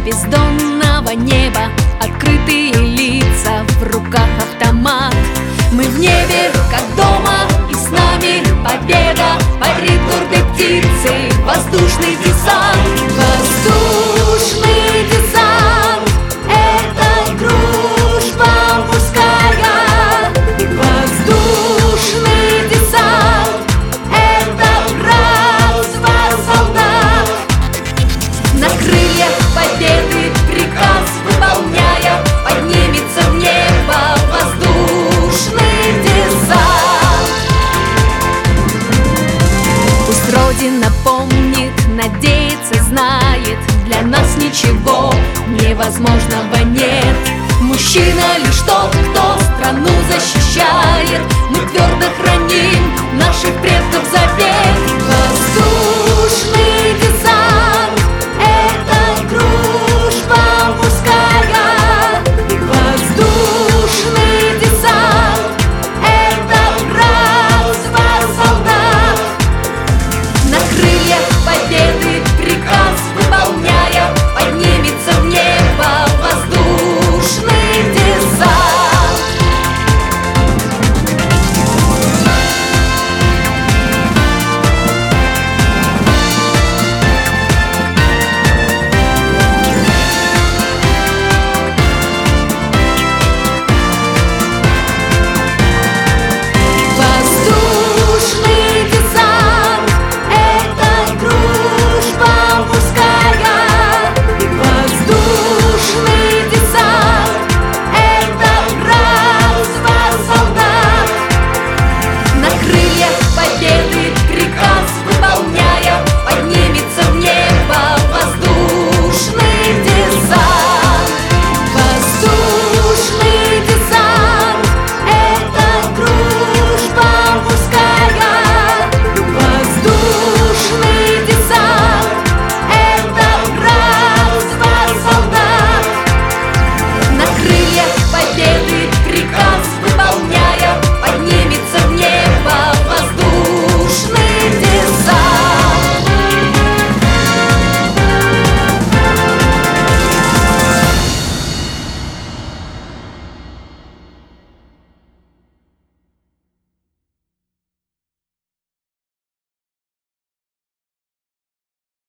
бездонного неба, открытые лица, в руках автомат. Мы в небе, как дома, и с нами победа. Парит гордой птицей воздушный десант. Воздушный десант — это дружба мужская. Воздушный десант — это братство солдат. На крыльях победы, приказ выполняя, поднимется в небо воздушный десант. Пусть Родина помнит, надеется, знает, для нас ничего невозможного нет. Мужчина лишь тот, кто страну защищает. Мы твердо храним наших предков завет.